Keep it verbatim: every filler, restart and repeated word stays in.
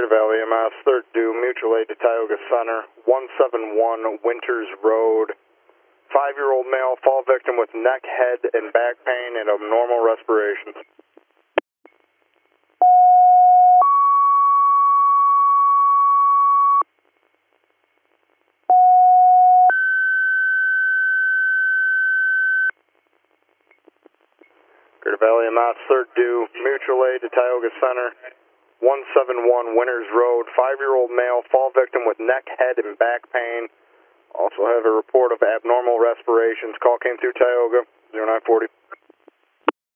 Greater Valley M S, third due, mutual aid to Tioga Center, one seven one Winters Road. Five-year-old male, fall victim with neck, head, and back pain and abnormal respirations. Greater Valley M S, third due, mutual aid to Tioga Center, one seven one Winters Road. Five-year-old male, fall victim with neck, head, and back pain. Also have a report of abnormal respirations. Call came through Tioga, zero nine forty.